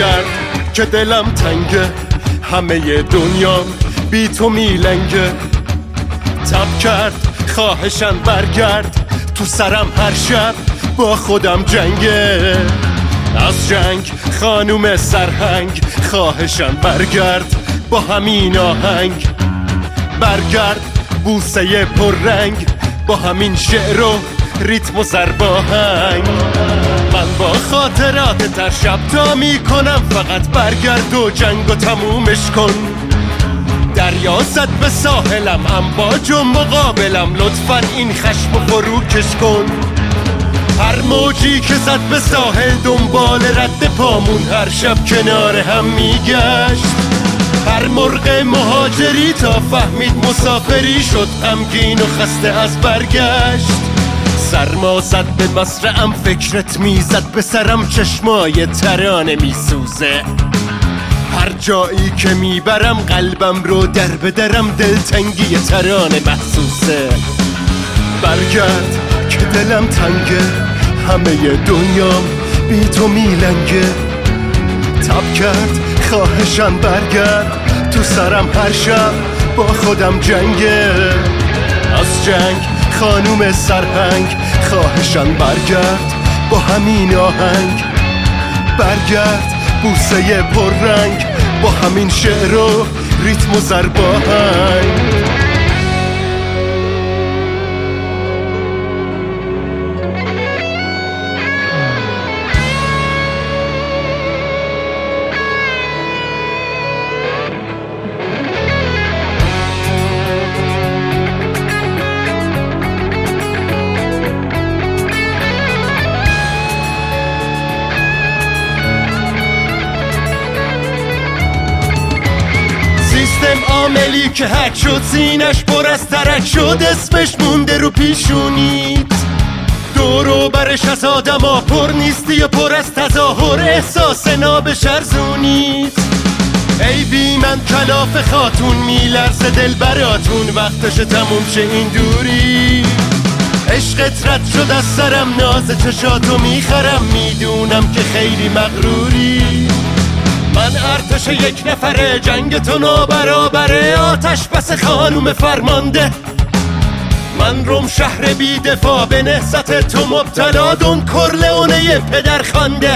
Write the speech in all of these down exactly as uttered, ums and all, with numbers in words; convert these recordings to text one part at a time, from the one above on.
برگرد که دلم تنگه، همه دنیام بی تو میلنگه. تب کرد خواهشم برگرد، تو سرم هر شب با خودم جنگه. از جنگ خانوم سرهنگ، خواهشم برگرد با همین آهنگ. برگرد بوسه پررنگ، با همین شعر و ریتم و ضرباهنگ. من با خاطرات تر شب تا میکنم، فقط برگرد و جنگ و تمومش کن. دریا زد به ساحلم، امواج و مقابلم، لطفاً این خشم و فروکش کن. هر موجی که زد به ساحل دنبال رد پامون، هر شب کنار هم میگشت. هر مرغ مهاجری تا فهمید مسافری، شد غمگین و خسته از برگشت. سرما زد به مصرعم، فکرت میزد به سرم، چشمای ترانه میسوزه. هر جایی که میبرم قلبم رو در بدرم، دلتنگی ترانه محسوسه. برگرد که دلم تنگه، همه دنیام بی تو میلنگه. تب کرد خواهشم برگرد، تو سرم هر شب با خودم جنگه. از جنگ خانوم سرهنگ، خواهشم برگرد با همین آهنگ. برگرد بوسه پررنگ، با همین شعر و ریتم و ضرباهنگ. عاملی که حک شد، سینش پر از ترک شد، اسمش مونده رو پیشونیت. دورو برش از آدما پر نیستی و پر از تظاهر، احساس نابش ارزونیت. ای بی من کلاف خاتون، میلرزه دل براتون، وقتش تموم شه این دوری. عشقت رد شد از سرم، ناز چشاتو میخرم، میدونم که خیلی مغروری. من ارتش یک نفره، جنگ تو نابرابره، آتش بس خانوم فرمانده. من روم شهر بی دفاع، به نهضت تو مبتلا، دون کرلئونه پدر خوانده.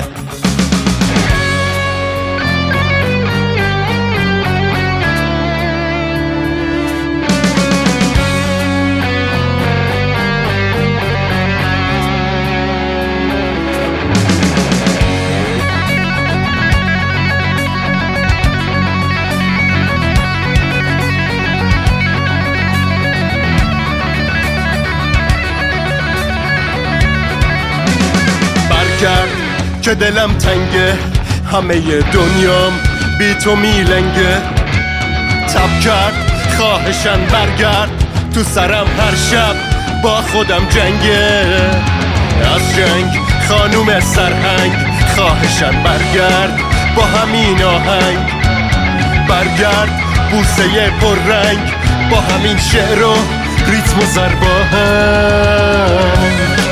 برگرد که دلم تنگه، همه دنیام بی تو میلنگه. تب کرد خواهشم برگرد، تو سرم هر شب با خودم جنگه. از جنگ خانوم سرهنگ، خواهشم برگرد با همین آهنگ. برگرد بوسه پررنگ، با همین شعر و ریتم و ضرباهنگ.